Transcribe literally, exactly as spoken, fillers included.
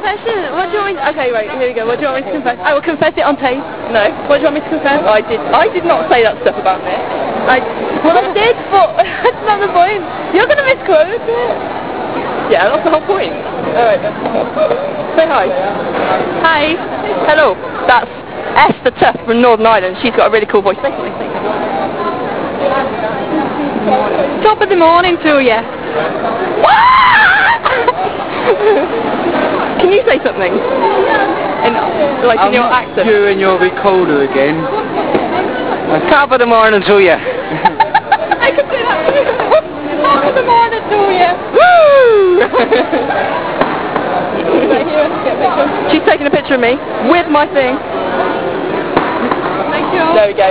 confession. What do you want me to... Okay, wait, here we go. What do you want me to confess? I will confess it on tape. No. What do you want me to confess? I did. I did not say that stuff about me. I... Well, I did, but that's not the point. You're going to misquote it. Yeah, that's the whole point. Alright then. Say hi. Hi. Hello. That's Esther Tuff from Northern Ireland. She's got a really cool voice. Say something. Say something. Top of the morning to you. Can you say something? In, like in I'm your accent? doing your recorder again. Top of the morning to you. I can say that. Top of the morning to you. Woo! Right here, get a picture. She's taking a picture of me with my thing. Thank you. There we go.